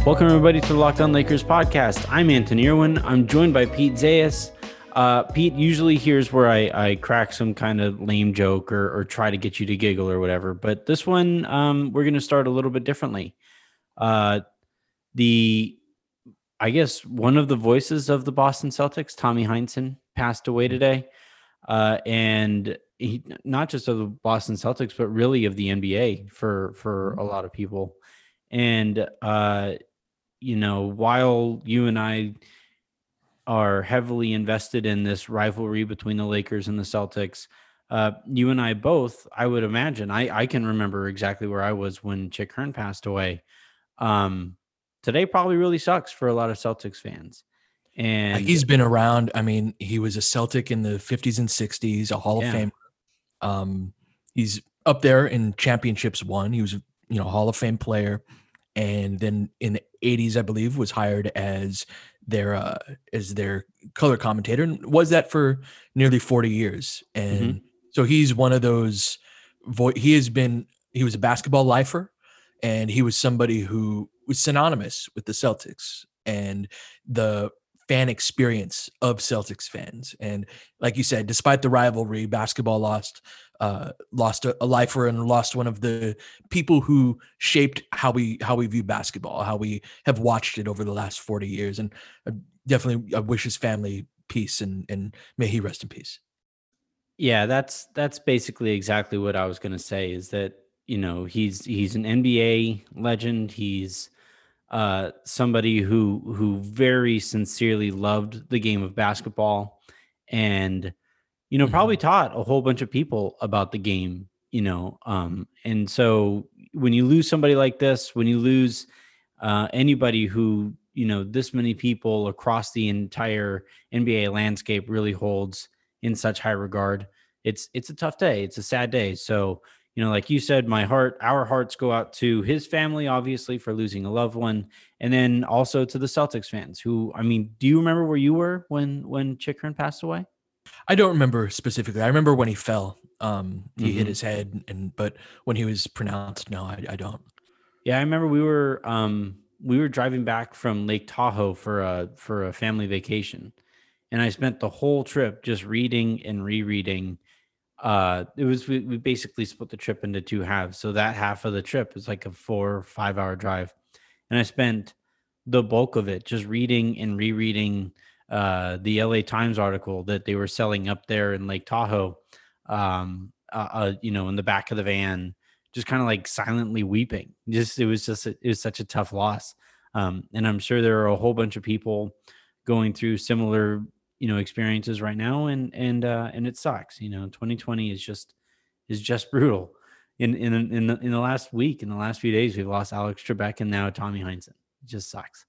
Welcome, everybody, to the Locked On Lakers podcast. I'm Anthony Irwin. I'm joined by Pete Zayas. Pete, usually here's where I crack some kind of lame joke or try to get you to giggle or whatever. But this one, we're going to start a little bit differently. I guess one of the voices of the Boston Celtics, Tommy Heinsohn, passed away today. And he, not just of the Boston Celtics, but really of the NBA for a lot of people. And, while you and I are heavily invested in this rivalry between the Lakers and the Celtics, you and I both, I would imagine, I can remember exactly where I was when Chick Hearn passed away. Today probably really sucks for a lot of Celtics fans. And he's been around. I mean, he was a Celtic in the 50s and 60s, a Hall of Famer. He's up there in championships won. He was, Hall of Fame player. And then in the 80s, I believe, was hired as their color commentator, and was that for nearly 40 years. And so he's one of those. He was a basketball lifer, and he was somebody who was synonymous with the Celtics and the fan experience of Celtics fans. And like you said, despite the rivalry, basketball lost a lifer and lost one of the people who shaped how we view basketball, how we have watched it over the last 40 years. And I wish his family peace and may he rest in peace. Yeah, that's basically exactly what I was going to say, is that, he's an NBA legend. He's somebody who very sincerely loved the game of basketball, and probably taught a whole bunch of people about the game. And so when you lose somebody like this, when you lose anybody who this many people across the entire NBA landscape really holds in such high regard, it's a tough day. It's a sad day. So like you said, our hearts go out to his family, obviously, for losing a loved one. And then also to the Celtics fans who, do you remember where you were when Chick Hearn passed away? I don't remember specifically. I remember when he fell, he hit his head, but when he was pronounced, no, I don't. Yeah. I remember we were driving back from Lake Tahoe for a family vacation. And I spent the whole trip just reading and rereading. We basically split the trip into two halves. So that half of the trip is like a 4 or 5 hour drive. And I spent the bulk of it just reading and rereading the LA Times article that they were selling up there in Lake Tahoe, in the back of the van, just kind of like silently weeping. It was such a tough loss. And I'm sure there are a whole bunch of people going through similar experiences right now, and it sucks. 2020 is just brutal. In the last week, in the last few days, we've lost Alex Trebek and now Tommy Heinsohn. It just sucks.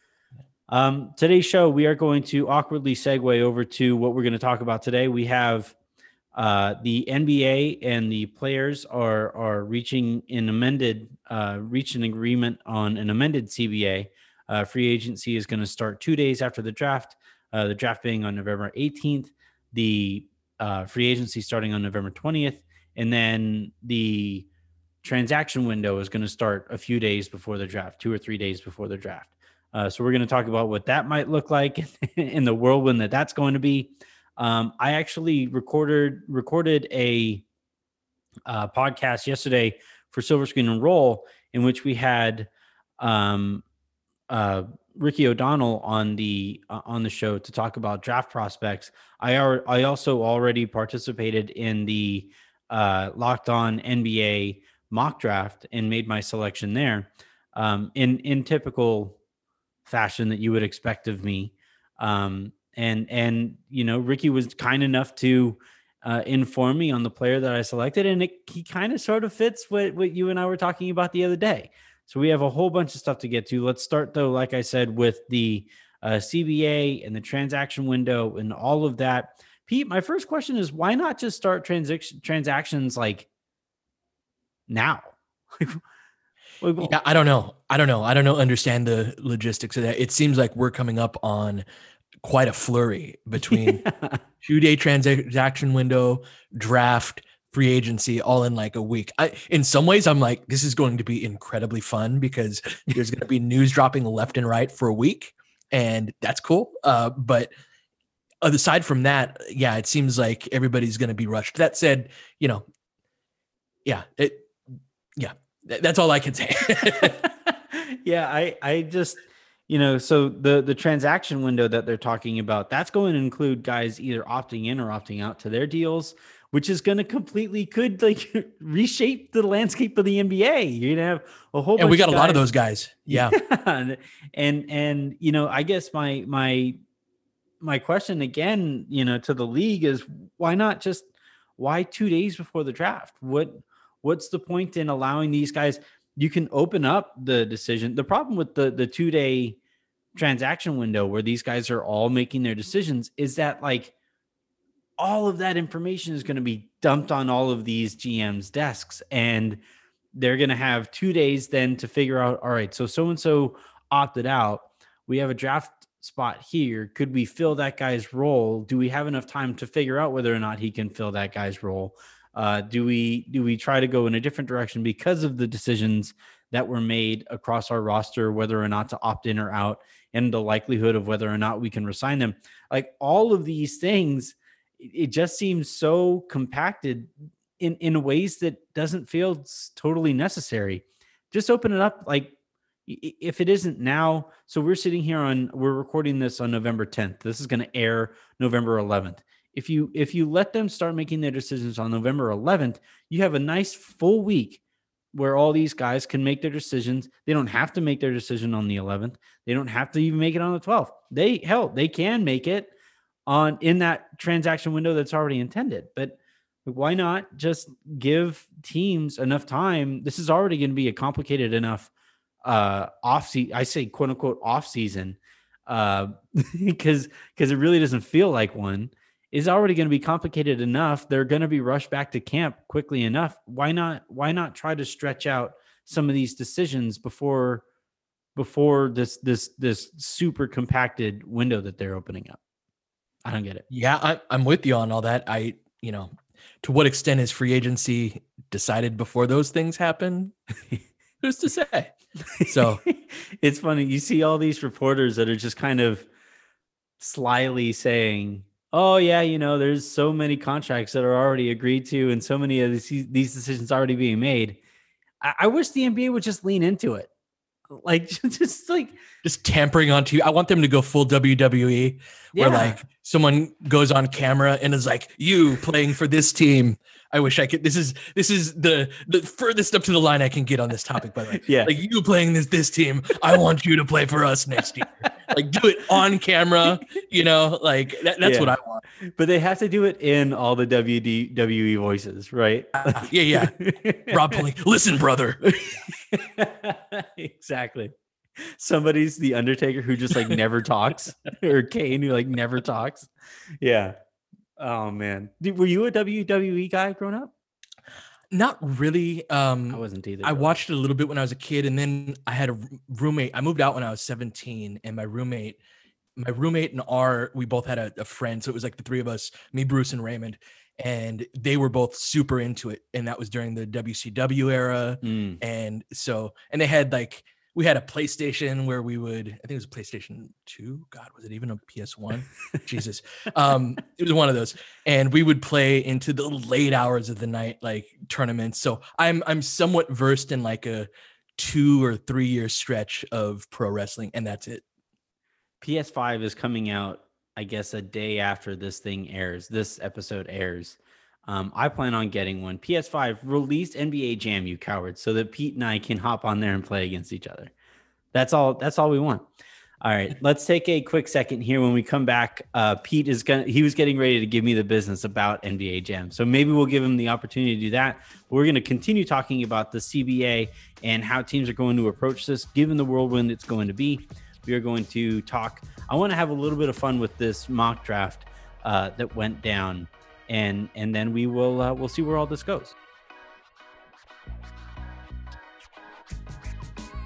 Today's show, we are going to awkwardly segue over to what we're going to talk about today. We have the NBA and the players are reaching an agreement on an amended CBA. Free agency is going to start 2 days after the draft. The draft being on November 18th, the free agency starting on November 20th, and then the transaction window is going to start a few days before the draft, 2 or 3 days before the draft. So we're going to talk about what that might look like in the whirlwind that's going to be. I actually recorded a podcast yesterday for Silver Screen and Roll, in which we had Ricky O'Donnell on the show to talk about draft prospects. I also already participated in the Locked On NBA mock draft and made my selection there, in typical fashion that you would expect of me. And Ricky was kind enough to inform me on the player that I selected, and he kind of sort of fits what you and I were talking about the other day. So we have a whole bunch of stuff to get to. Let's start, though, like I said, with the CBA and the transaction window and all of that. Pete, my first question is, why not just start transactions like now? Yeah, I don't know. I don't understand the logistics of that. It seems like we're coming up on quite a flurry between 2-day transaction window, draft, free agency all in like a week. In some ways, I'm like, this is going to be incredibly fun because there's going to be news dropping left and right for a week, and that's cool. But aside from that, yeah, it seems like everybody's going to be rushed. That said, that's all I can say. Yeah, I just, so the transaction window that they're talking about, that's going to include guys either opting in or opting out to their deals, which is going to could like reshape the landscape of the NBA. You're gonna have a whole bunch. And we got a lot of those guys. Yeah. and I guess my question again, to the league is why 2 days before the draft? What's the point in allowing these guys? You can open up the decision. The problem with the 2-day transaction window where these guys are all making their decisions is that like all of that information is going to be dumped on all of these GMs' desks, and they're going to have 2 days then to figure out, all right, so-and-so opted out. We have a draft spot here. Could we fill that guy's role? Do we have enough time to figure out whether or not he can fill that guy's role? Do we try to go in a different direction because of the decisions that were made across our roster, whether or not to opt in or out, and the likelihood of whether or not we can resign them? Like all of these things, it just seems so compacted in ways that doesn't feel totally necessary. Just open it up. Like if it isn't now, so we're sitting here we're recording this on November 10th. This is going to air November 11th. If you let them start making their decisions on November 11th, you have a nice full week where all these guys can make their decisions. They don't have to make their decision on the 11th. They don't have to even make it on the 12th. They can make it in that transaction window that's already intended. But why not just give teams enough time? This is already going to be a complicated enough off-season. I say quote unquote off season because it really doesn't feel like one. Is already going to be complicated enough. They're going to be rushed back to camp quickly enough. Why not try to stretch out some of these decisions before this super compacted window that they're opening up? I don't get it. Yeah, I'm with you on all that. To what extent is free agency decided before those things happen? Who's to say? So it's funny. You see all these reporters that are just kind of slyly saying, oh yeah, there's so many contracts that are already agreed to and so many of these decisions already being made. I wish the NBA would just lean into it. Like just tampering onto you. I want them to go full WWE where like someone goes on camera and is like, you playing for this team. I wish I could. This is the furthest up to the line I can get on this topic, by the way. Yeah. Like you playing this team. I want you to play for us next year. Like do it on camera, like that's what I want. But they have to do it in all the WWE voices, right? Yeah. Rob Pauley, listen, brother. Exactly. Somebody's the Undertaker who just like never talks, or Kane who like never talks. Yeah. Oh man. Were you a WWE guy growing up? Not really. I wasn't either. I watched it a little bit when I was a kid, and then I had a roommate. I moved out when I was 17, and my roommate and we both had a friend. So it was like the three of us, me, Bruce, and Raymond, and they were both super into it. And that was during the WCW era. And they had like, we had a PlayStation where we would, I think it was a PlayStation 2. God, was it even a PS1? Jesus. It was one of those. And we would play into the late hours of the night, like tournaments. So I'm somewhat versed in like a 2 or 3 year stretch of pro wrestling, and that's it. PS5 is coming out, I guess, a day after this episode airs. I plan on getting one. PS5, released NBA Jam, you cowards, so that Pete and I can hop on there and play against each other. That's all we want. All right, let's take a quick second here. When we come back, Pete he was getting ready to give me the business about NBA Jam. So maybe we'll give him the opportunity to do that. But we're going to continue talking about the CBA and how teams are going to approach this, given the whirlwind it's going to be. We are going to talk. I want to have a little bit of fun with this mock draft that went down. And then we'll see where all this goes.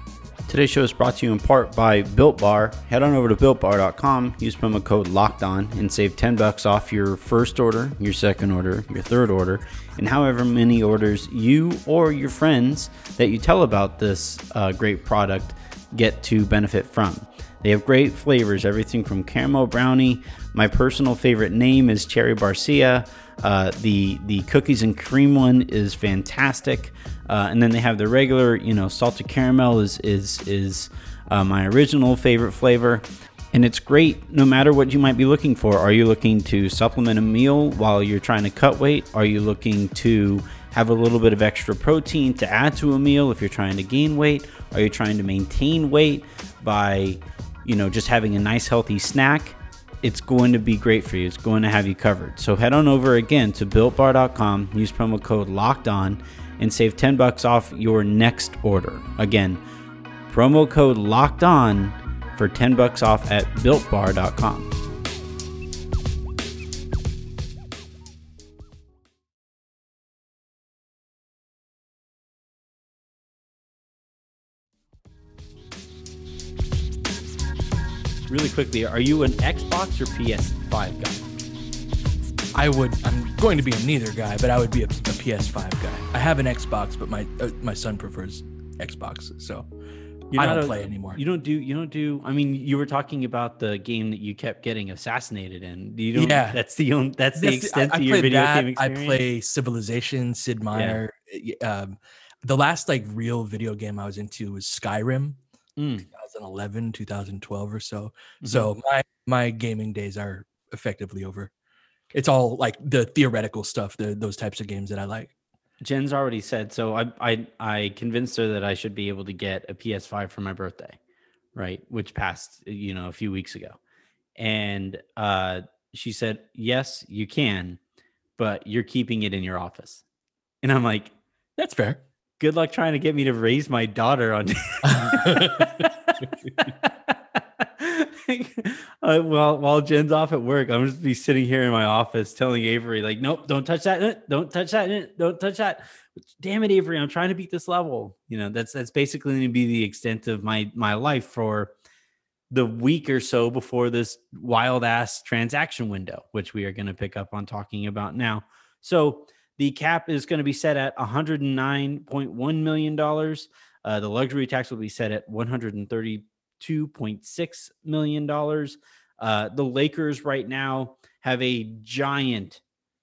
Today's show is brought to you in part by Built Bar. Head on over to BuiltBar.com, use promo code LOCKEDON, and save $10 off your first order, your second order, your third order, and however many orders you or your friends that you tell about this great product get to benefit from. They have great flavors, everything from caramel brownie. My personal favorite name is Cherry Barcia. The cookies and cream one is fantastic. And then they have the regular, salted caramel is my original favorite flavor. And it's great no matter what you might be looking for. Are you looking to supplement a meal while you're trying to cut weight? Are you looking to have a little bit of extra protein to add to a meal if you're trying to gain weight? Are you trying to maintain weight by, just having a nice healthy snack? It's going to be great for you. It's going to have you covered. So head on over again to BuiltBar.com, use promo code LOCKEDON, and save $10 off your next order. Again, promo code LOCKEDON for $10 off at BuiltBar.com. Really quickly, are you an Xbox or PS5 guy? I'm going to be a neither guy, but I would be a PS5 guy. I have an Xbox, but my son prefers Xbox, so I don't play anymore. You don't do. I mean, you were talking about the game that you kept getting assassinated in. You don't. Yeah, that's the extent of your video game experience. I play Civilization, Sid Meier. Yeah. The last real video game I was into was Skyrim. 2011, 2012 or so. Mm-hmm. So my gaming days are effectively over. It's all the theoretical stuff, those types of games that I like. Jen's already said, so I convinced her that I should be able to get a PS5 for my birthday, right? Which passed, a few weeks ago. And she said, yes, you can, but you're keeping it in your office. And I'm like, that's fair. Good luck trying to get me to raise my daughter on. While Jen's off at work, I'm just be sitting here in my office telling Avery, nope, don't touch that, don't touch that, don't touch that. Damn it, Avery, I'm trying to beat this level. That's basically going to be the extent of my life for the week or so before this wild ass transaction window, which we are going to pick up on talking about now. So the cap is going to be set at $109.1 million. The luxury tax will be set at $132.6 million. The Lakers right now have a giant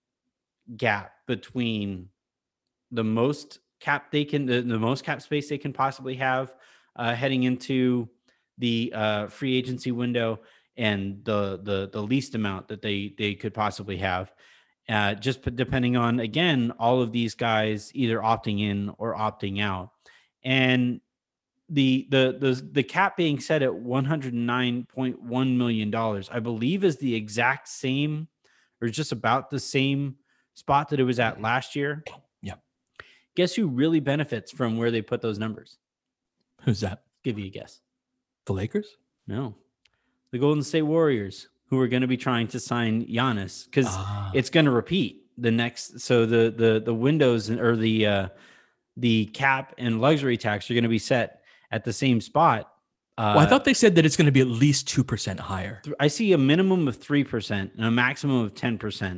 gap between the most cap the most cap space they can possibly have heading into the free agency window and the least amount that they could possibly have. Just depending on, again, all of these guys either opting in or opting out. And the cap being set at $109.1 million, I believe is the exact same or just about the same spot that it was at last year. Yeah. Guess who really benefits from where they put those numbers? Who's that? Give you a guess. The Lakers? No. The Golden State Warriors, who are going to be trying to sign Giannis, because it's going to repeat the next. So the windows or the cap and luxury tax are going to be set at the same spot. Well, I thought they said that it's going to be at least 2% higher. I see a minimum of 3% and a maximum of 10%.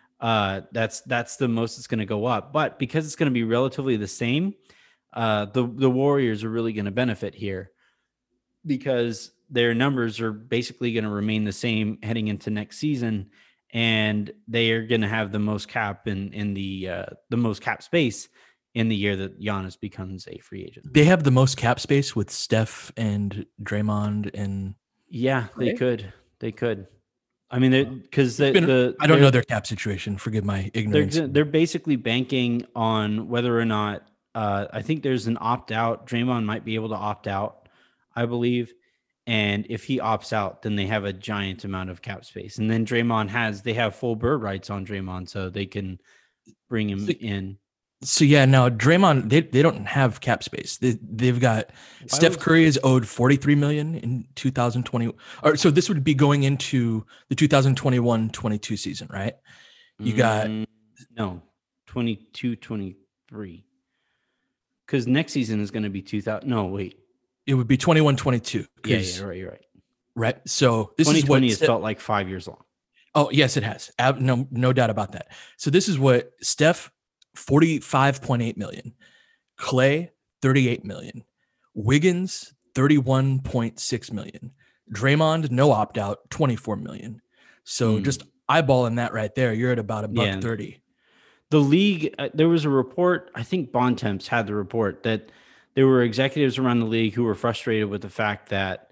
That's the most it's going to go up. But because it's going to be relatively the same, the Warriors are really going to benefit here because their numbers are basically going to remain the same heading into next season, and they are going to have the most cap in the most cap space in the year that Giannis becomes a free agent. They have the most cap space with Steph and Draymond and they could. I mean, because I don't know their cap situation. Forgive my ignorance. They're basically banking on whether or not I think there's an opt out. Draymond might be able to opt out, I believe. And if he opts out, then they have a giant amount of cap space. And then they have full bird rights on Draymond, so they can bring him in. So yeah, now Draymond, they don't have cap space. They've got Steph Curry is owed $43 million in 2020. Or so this would be going into the 2021-22 season, right? You got 22-23. Because next season is going to be 2000. No, wait. It would be 21-22. Yeah, you're right. Right. So this 2020 is has felt like 5 years long. Oh, yes, it has. No doubt about that. So this is what Steph, 45.8 million, Clay, 38 million, Wiggins, 31.6 million, Draymond, no opt out, 24 million. So just eyeballing that right there, you're at about $1.30. The league, there was a report, I think Bontemps had the report, that there were executives around the league who were frustrated with the fact that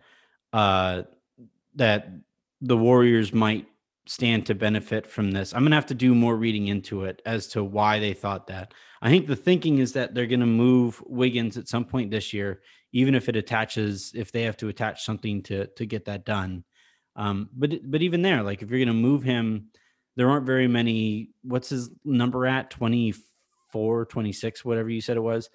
that the Warriors might stand to benefit from this. I'm going to have to do more reading into it as to why they thought that. I think the thinking is that they're going to move Wiggins at some point this year, even if if they have to attach something to get that done. But even there, like if you're going to move him, there aren't very many. What's his number at? 24, 26, whatever you said it was.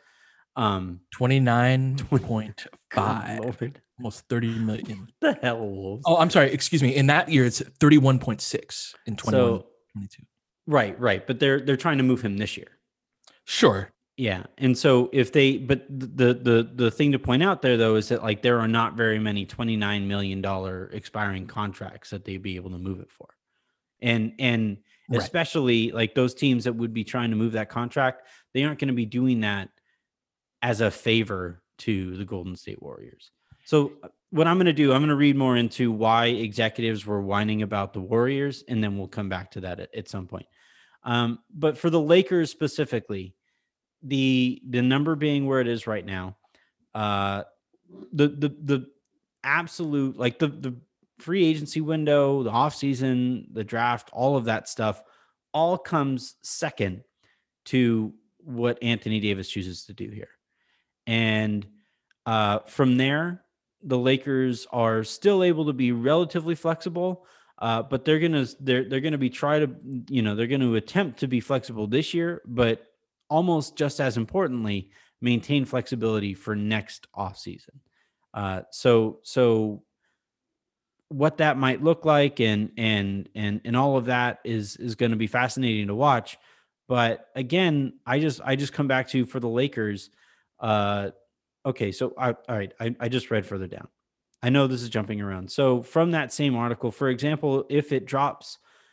29.5. Almost 30 million. The hell, Wolves. Oh, I'm sorry. Excuse me. In that year, it's 31.6 in 21, 22. Right. But they're trying to move him this year. Sure. Yeah. And so but the thing to point out there though is that like there are not very many $29 million expiring contracts that they'd be able to move it for. And right. Especially like those teams that would be trying to move that contract, they aren't going to be doing that as a favor to the Golden State Warriors. So what I'm going to do, I'm going to read more into why executives were whining about the Warriors, and then we'll come back to that at some point. But for the Lakers specifically, the number being where it is right now, the absolute, like the free agency window, the offseason, the draft, all of that stuff, all comes second to what Anthony Davis chooses to do here. And from there, the Lakers are still able to be relatively flexible, but they're gonna be they're going to attempt to be flexible this year, but almost just as importantly, maintain flexibility for next offseason. So what that might look like and all of that is going to be fascinating to watch. But again, I just come back to, for the Lakers. Okay. So all right. I just read further down. I know this is jumping around. So from that same article, for example, if it drops,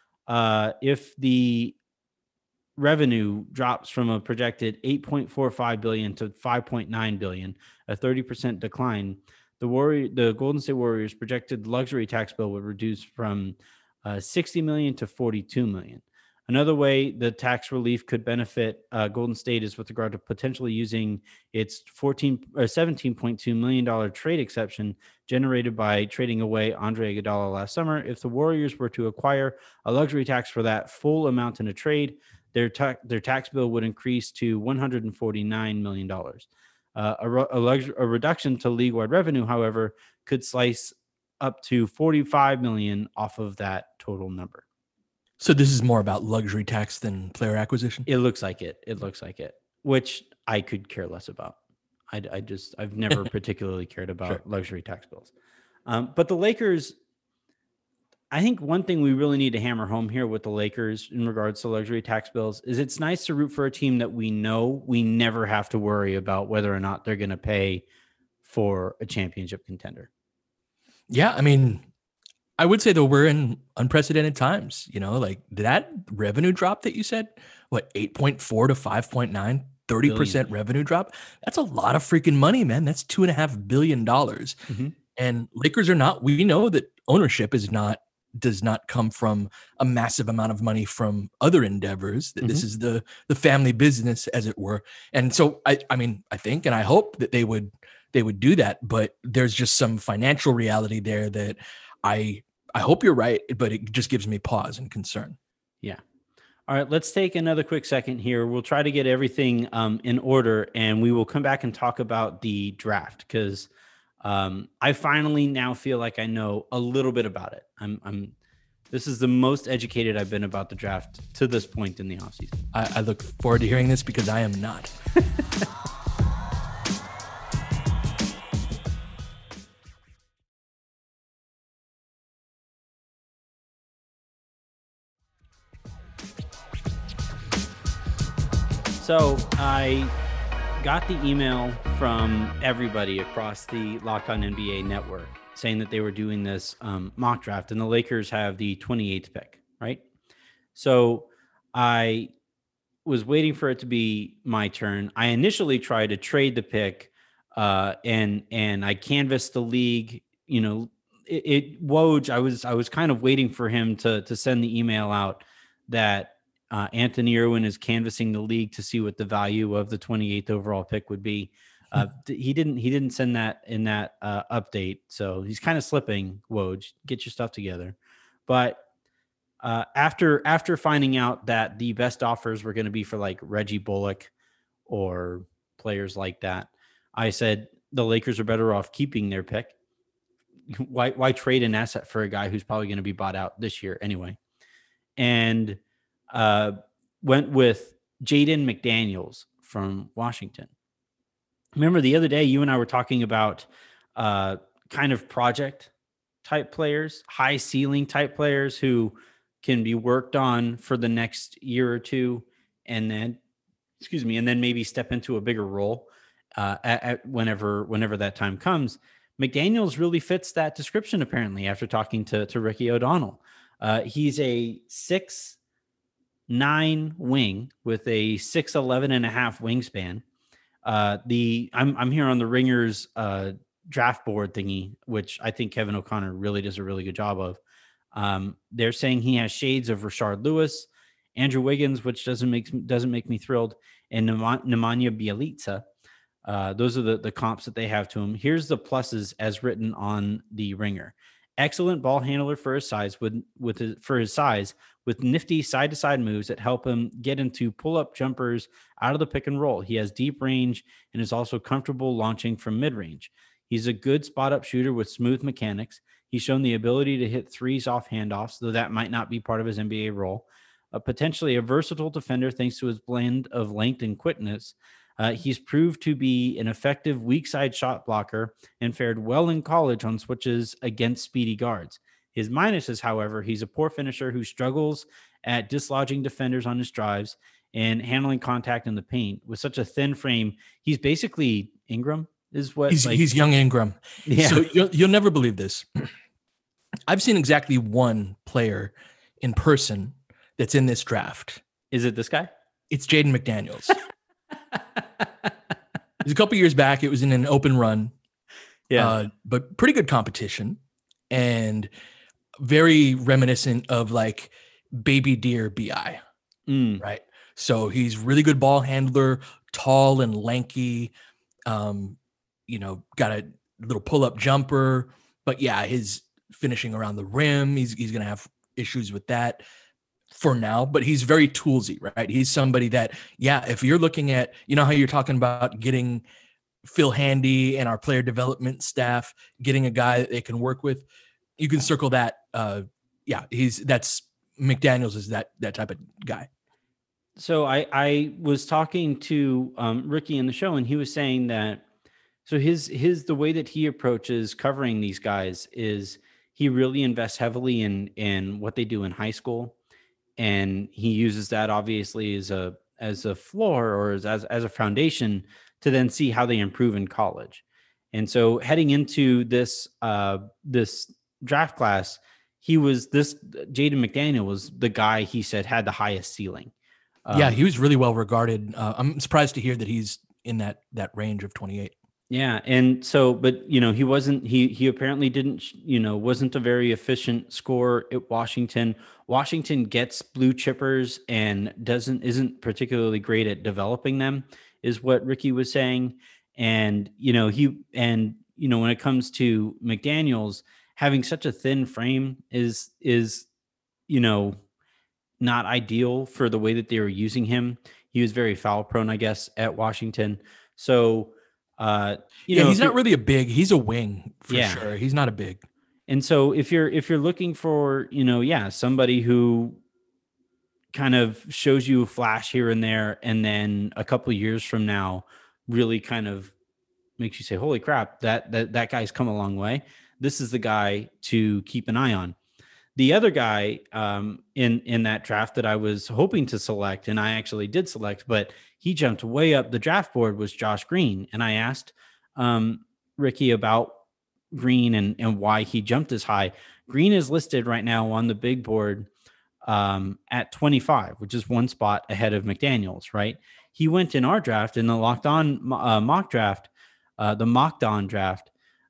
if the revenue drops from a projected 8.45 billion to 5.9 billion, a 30% decline, the Golden State Warriors projected luxury tax bill would reduce from 60 million to 42 million. Another way the tax relief could benefit Golden State is with regard to potentially using its $17.2 million trade exception generated by trading away Andre Iguodala last summer. If the Warriors were to acquire a luxury tax for that full amount in a trade, their tax bill would increase to $149 million. A reduction to league-wide revenue, however, could slice up to $45 million off of that total number. So this is more about luxury tax than player acquisition? It looks like it, which I could care less about. I've never particularly cared about luxury tax bills. But the Lakers, I think one thing we really need to hammer home here with the Lakers in regards to luxury tax bills is it's nice to root for a team that we know we never have to worry about whether or not they're going to pay for a championship contender. Yeah, I mean, I would say though we're in unprecedented times, like that revenue drop that you said, 8.4 to 5.9, 30% revenue drop. That's a lot of freaking money, man. That's $2.5 billion. Mm-hmm. And Lakers we know that ownership does not come from a massive amount of money from other endeavors. That This is the family business, as it were. And so I think, and I hope that they would do that, but there's just some financial reality there that I hope you're right, but it just gives me pause and concern. Yeah. All right, let's take another quick second here. We'll try to get everything in order, and we will come back and talk about the draft because I finally now feel like I know a little bit about it. This is the most educated I've been about the draft to this point in the offseason. I look forward to hearing this because I am not. So I got the email from everybody across the Locked On NBA network saying that they were doing this mock draft, and the Lakers have the 28th pick, right? So I was waiting for it to be my turn. I initially tried to trade the pick, and I canvassed the league. You know, Woj. I was kind of waiting for him to send the email out that Anthony Irwin is canvassing the league to see what the value of the 28th overall pick would be. He didn't send that in that update, so he's kind of slipping. Woj, get your stuff together. But after finding out that the best offers were going to be for like Reggie Bullock or players like that, I said the Lakers are better off keeping their pick. Why trade an asset for a guy who's probably going to be bought out this year anyway? And went with Jaden McDaniels from Washington. Remember the other day, you and I were talking about kind of project type players, high ceiling type players who can be worked on for the next year or two, and then maybe step into a bigger role whenever that time comes. McDaniels really fits that description, apparently, after talking to Ricky O'Donnell. He's a 6'9" wing with a 6'11" and a half wingspan. I'm here on the Ringers draft board thingy, which I think Kevin O'Connor really does a really good job of. They're saying he has shades of Rashard Lewis, Andrew Wiggins, which doesn't make me thrilled, and Nemanja Bjelica. Those are the comps that they have to him. Here's the pluses as written on the Ringer. Excellent ball handler for his size with nifty side-to-side moves that help him get into pull-up jumpers out of the pick and roll. He has deep range and is also comfortable launching from mid-range. He's a good spot-up shooter with smooth mechanics. He's shown the ability to hit threes off handoffs, though that might not be part of his NBA role. Potentially a versatile defender thanks to his blend of length and quickness. He's proved to be an effective weak side shot blocker and fared well in college on switches against speedy guards. His minuses, however, he's a poor finisher who struggles at dislodging defenders on his drives and handling contact in the paint. With such a thin frame, he's basically Ingram. He's young Ingram. Yeah. So you'll never believe this. I've seen exactly one player in person that's in this draft. Is it this guy? It's Jaden McDaniels. It was a couple years back. It was in an open run. Yeah. But pretty good competition and very reminiscent of like Baby Deer BI. Right. So he's really good ball handler, tall and lanky. Got a little pull-up jumper, but yeah, his finishing around the rim, he's going to have issues with that for now, but he's very toolsy, right? He's somebody that, if you're looking at, how you're talking about getting Phil Handy and our player development staff, getting a guy that they can work with, you can circle that. That's McDaniels is that type of guy. So I was talking to Ricky in the show, and he was saying that, so the way that he approaches covering these guys is he really invests heavily in what they do in high school. And he uses that obviously as a floor or as a foundation to then see how they improve in college. And so heading into this draft class, Jaden McDaniel was the guy he said had the highest ceiling. He was really well regarded. I'm surprised to hear that he's in that range of 28. Yeah. And so, but he apparently didn't, wasn't a very efficient scorer at Washington. Washington gets blue chippers and isn't particularly great at developing them, is what Ricky was saying. And, when it comes to McDaniels, having such a thin frame is not ideal for the way that they were using him. He was very foul prone, I guess, at Washington. So, he's not really a big. He's a wing for sure. He's not a big. And so if you're looking for somebody who kind of shows you a flash here and there, and then a couple of years from now really kind of makes you say, "Holy crap, that guy's come a long way." This is the guy to keep an eye on. The other guy in that draft that I was hoping to select, and I actually did select, but he jumped way up the draft board, was Josh Green. And I asked Ricky about Green and why he jumped as high. Green is listed right now on the big board at 25, which is one spot ahead of McDaniels, right? He went in our draft, in the Locked On mock draft, the Mocked On draft,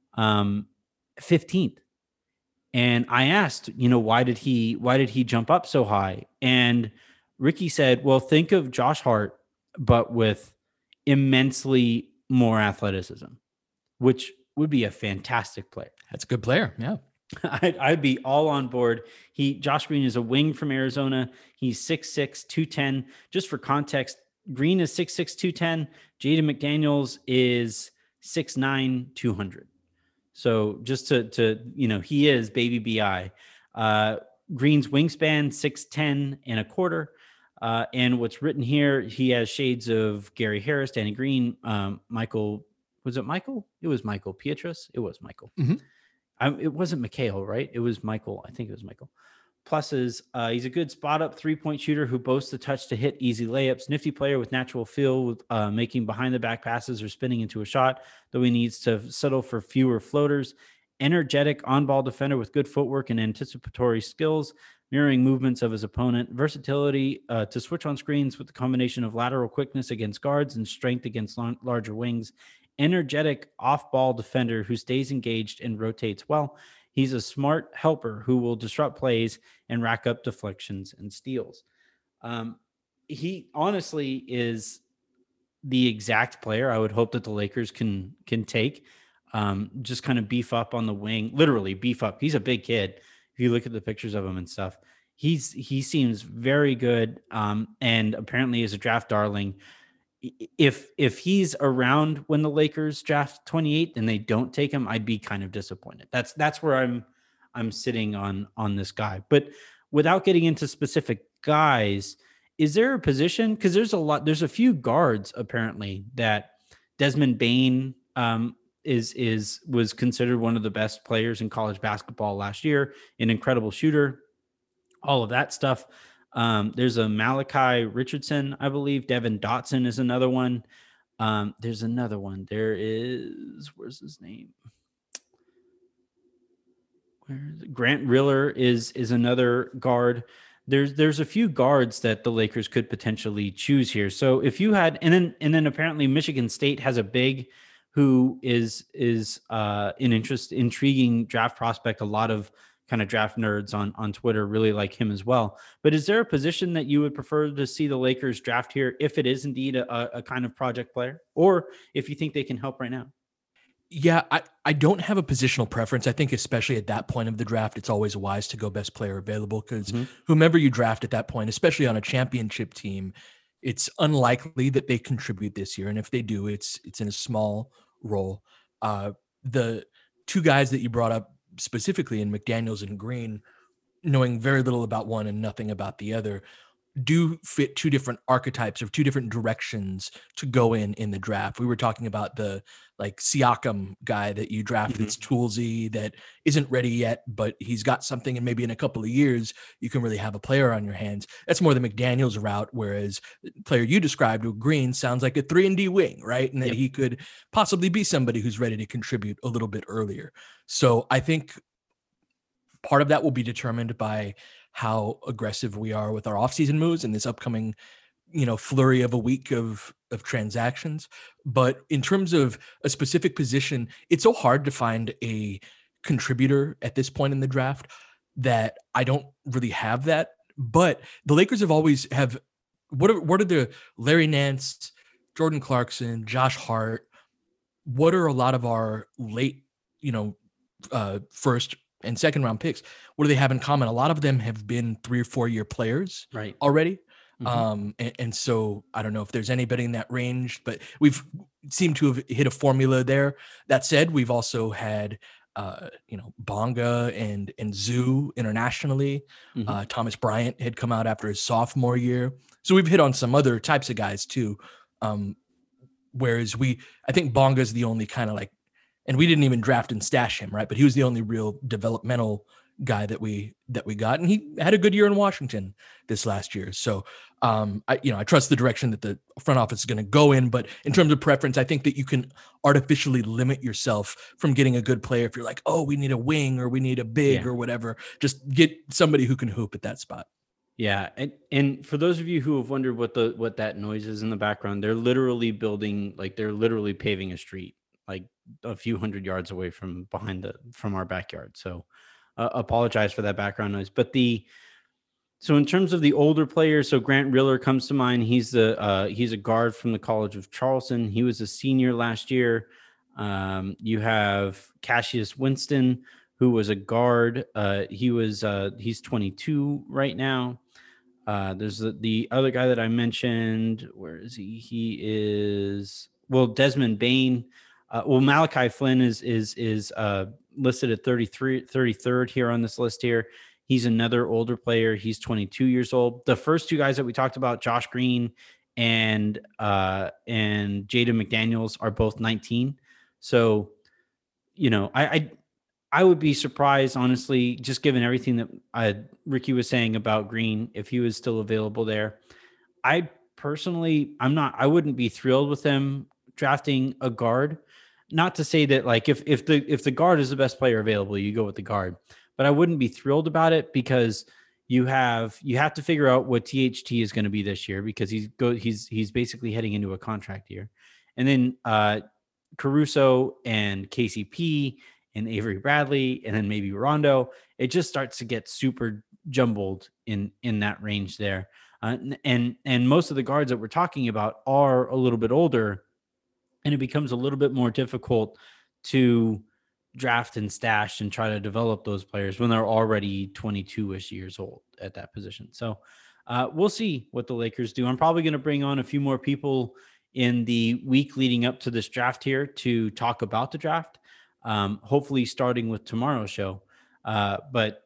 15th. And I asked, why did he jump up so high? And Ricky said, well, think of Josh Hart, but with immensely more athleticism, which would be a fantastic player. That's a good player. Yeah. I'd be all on board. Josh Green is a wing from Arizona. He's 6'6", 210. Just for context, Green is 6'6", 210. Jaden McDaniels is 6'9", 200. So just to he is baby BI. Green's wingspan 6'10" and a quarter. And what's written here, he has shades of Gary Harris, Danny Green, Michael. Was it Michael? It was Michael Pietrus. It was Michael. Mm-hmm. It wasn't Mikhail, right? It was Michael. I think it was Michael. Pluses, he's a good spot-up three-point shooter who boasts the touch to hit easy layups. Nifty player with natural feel, with making behind-the-back passes or spinning into a shot, though he needs to settle for fewer floaters. Energetic on-ball defender with good footwork and anticipatory skills, mirroring movements of his opponent. Versatility to switch on screens with the combination of lateral quickness against guards and strength against larger wings. Energetic off-ball defender who stays engaged and rotates well. He's a smart helper who will disrupt plays and rack up deflections and steals. He honestly is the exact player I would hope that the Lakers can take. Just kind of beef up on the wing, literally beef up. He's a big kid. If you look at the pictures of him and stuff, he seems very good. And apparently is a draft darling. If he's around when the Lakers draft 28 and they don't take him, I'd be kind of disappointed. That's where I'm sitting on this guy. But without getting into specific guys, is there a position? Because there's a few guards apparently that Desmond Bane was considered one of the best players in college basketball last year, an incredible shooter, all of that stuff. There's a Malachi Richardson, I believe. Devin Dotson is another one. There's another one. Where's his name? Grant Riller is another guard. There's a few guards that the Lakers could potentially choose here. So if you had, and then apparently Michigan State has a big who is an intriguing draft prospect. A lot of kind of draft nerds on Twitter really like him as well. But is there a position that you would prefer to see the Lakers draft here if it is indeed a kind of project player, or if you think they can help right now? Yeah, I don't have a positional preference. I think especially at that point of the draft, it's always wise to go best player available because whomever you draft at that point, especially on a championship team, it's unlikely that they contribute this year. And if they do, it's in a small role. The two guys that you brought up specifically in McDaniels and Green, knowing very little about one and nothing about the other, do fit two different archetypes or two different directions to go in the draft. We were talking about the like Siakam guy that you draft that's toolsy, that isn't ready yet, but he's got something, and maybe in a couple of years you can really have a player on your hands. That's more the McDaniels route, whereas the player you described with Green sounds like a 3-and-D wing, right? And that he could possibly be somebody who's ready to contribute a little bit earlier. So I think part of that will be determined by how aggressive we are with our offseason moves in this upcoming, flurry of a week of transactions. But in terms of a specific position, it's so hard to find a contributor at this point in the draft that I don't really have that. But the Lakers have what are the Larry Nance, Jordan Clarkson, Josh Hart? What are a lot of our late, first and second round picks? What do they have in common? A lot of them have been 3 or 4 year players already. And so I don't know if there's anybody in that range, but we've seemed to have hit a formula there. That said, we've also had, Bonga and Zoo internationally. Thomas Bryant had come out after his sophomore year. So we've hit on some other types of guys too. Whereas I think Bonga's the only kind of like, and we didn't even draft and stash him, right? But he was the only real developmental guy that we got, and he had a good year in Washington this last year. So I trust the direction that the front office is going to go in. But in terms of preference, I think that you can artificially limit yourself from getting a good player if you're like, oh, we need a wing or we need a big or whatever. Just get somebody who can hoop at that spot. Yeah, and for those of you who have wondered what that noise is in the background, they're literally paving a street like a few hundred yards away from our backyard. So apologize for that background noise. But so in terms of the older players, so Grant Riller comes to mind. He's a guard from the College of Charleston. He was a senior last year. You have Cassius Winston, who was a guard. He's 22 right now. There's the other guy that I mentioned. Where is he? He is Desmond Bain. Malachi Flynn is listed at 33rd here on this list here. He's another older player. He's 22 years old. The first two guys that we talked about, Josh Green and Jaden McDaniels, are both 19. So, I would be surprised, honestly, just given everything that Ricky was saying about Green, if he was still available there. I wouldn't be thrilled with them drafting a guard. Not to say that like if the guard is the best player available, you go with the guard. But I wouldn't be thrilled about it because you have to figure out what THT is going to be this year because he's basically heading into a contract year, and then Caruso and KCP and Avery Bradley and then maybe Rondo. It just starts to get super jumbled in that range there, and most of the guards that we're talking about are a little bit older, and it becomes a little bit more difficult to draft and stash and try to develop those players when they're already 22-ish years old at that position. So we'll see what the Lakers do. I'm probably going to bring on a few more people in the week leading up to this draft here to talk about the draft. Hopefully starting with tomorrow's show. But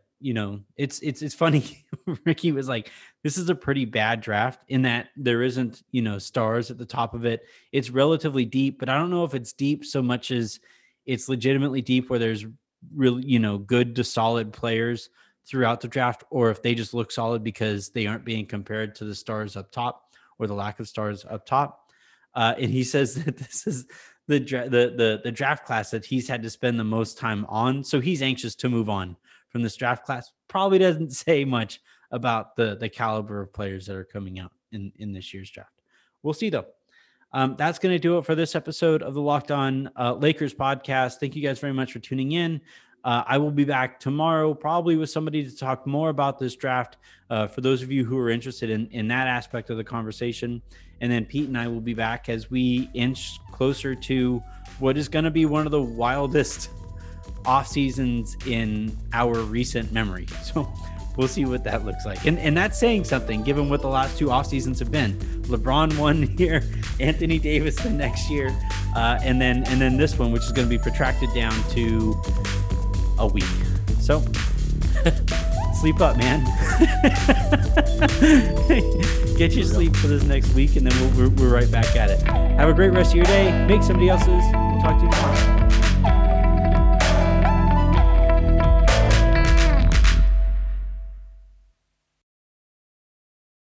it's funny. Ricky was like, this is a pretty bad draft in that there isn't, stars at the top of it. It's relatively deep, but I don't know if it's deep so much as it's legitimately deep where there's really, good to solid players throughout the draft, or if they just look solid because they aren't being compared to the stars up top or the lack of stars up top. And he says that this is the draft class that he's had to spend the most time on. So he's anxious to move on from this draft class. Probably doesn't say much about the caliber of players that are coming out in this year's draft. We'll see though. That's going to do it for this episode of the Locked On Lakers podcast. Thank you guys very much for tuning in. I will be back tomorrow, probably with somebody to talk more about this draft for those of you who are interested in that aspect of the conversation. And then Pete and I will be back as we inch closer to what is going to be one of the wildest off seasons in our recent memory. So we'll see what that looks like. And that's saying something, given what the last two off seasons have been. LeBron one year, Anthony Davis the next year, and then this one, which is going to be protracted down to a week. So sleep up, man. Get your sleep for this next week, and then we're right back at it. Have a great rest of your day. Make somebody else's. We'll talk to you tomorrow.